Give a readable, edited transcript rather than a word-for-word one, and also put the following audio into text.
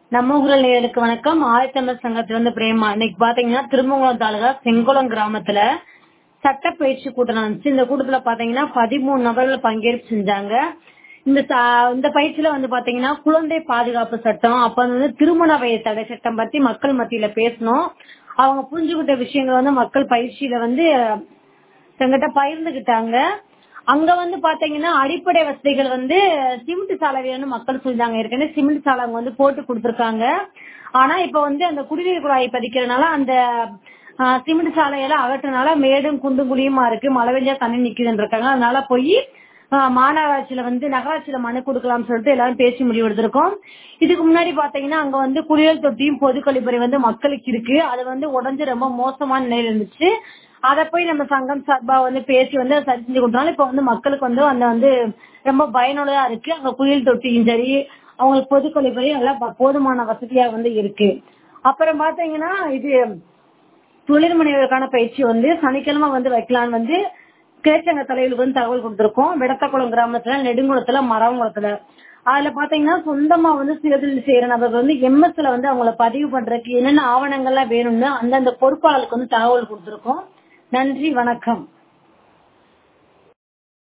நம்ம ஊரில் நேயர்களுக்கு வணக்கம். ஆதித்தமிழர் சங்கத்திலிருந்து பிரேமா. இன்னைக்கு பாத்தீங்கன்னா திருமங்கலம் தாலுகா செங்குளம் கிராமத்துல சட்ட பயிற்சி கூட்டம் நடந்துச்சு. இந்த கூட்டத்துல பாத்தீங்கன்னா 13 நபர்கள் பங்கேற்பு செஞ்சாங்க. இந்த பயிற்சியில பாத்தீங்கன்னா குழந்தை பாதுகாப்பு சட்டம், அப்ப திருமண வயது தடை சட்டம் பத்தி மக்கள் மத்தியில பேசணும். அவங்க புரிஞ்சுக்கிட்ட விஷயங்கள் மக்கள் பயிற்சியில எங்கிட்ட பகிர்ந்துகிட்டாங்க. அங்க பாத்தீங்கன்னா அடிப்படை வசதிகள் சிமெண்ட் சாலை வேணும்னு மக்கள் சொல்லிட்டாங்க. ஏற்கனவே சிமெண்ட் சாலை அவங்க போட்டு கொடுத்திருக்காங்க. ஆனா இப்ப அந்த குடிநீர் குழாயை பதிக்கிறதுனால அந்த சிமெண்ட் சாலையெல்லாம் அகற்றனால மேடும் குண்டும் குழியுமா இருக்கு. மழை பெஞ்சா தண்ணி நிக்குதுன்னு இருக்காங்க. அதனால போய் மாநகராட்சியில நகராட்சியில மனு கொடுக்கலாம்னு சொல்லிட்டு எல்லாரும் பேசி முடிவு எடுத்திருக்கோம். இதுக்கு முன்னாடி பாத்தீங்கன்னா அங்க குளியல் தொட்டியும் பொது கழிப்பறை மக்களுக்கு இருக்கு. அது உடஞ்சு ரொம்ப மோசமான நிலையில இருந்துச்சு. அத போய் நம்ம சங்கம் சார்பா பேசி சரி செஞ்சு கொடுத்தாலும் இப்ப மக்களுக்கு அந்த ரொம்ப பயனுள்ளதா இருக்கு. அங்க குளியல் தொட்டியும் சரி, அவங்களுக்கு பொது கழிப்பறை எல்லாம் போதுமான வசதியா இருக்கு. அப்புறம் பாத்தீங்கன்னா இது தொழில் முனைவருக்கான பயிற்சி சனிக்கிழமை வைக்கலான்னு கிளைச்சங்க தலைவர்களுக்கு தகவல் கொடுத்திருக்கோம். விடத்தக்குளம் கிராமத்துல, நெடுங்குளத்துல, மரங்குளத்துல. அதுல பாத்தீங்கன்னா சொந்தமா சுயதொழில் செய்யற நபர்கள் எம்எஸ்ல அவங்கள பதிவு பண்றதுக்கு என்னென்ன ஆவணங்கள்லாம் வேணும்னு அந்தந்த பொறுப்பாளருக்கு தகவல் கொடுத்திருக்கோம். நன்றி, வணக்கம்.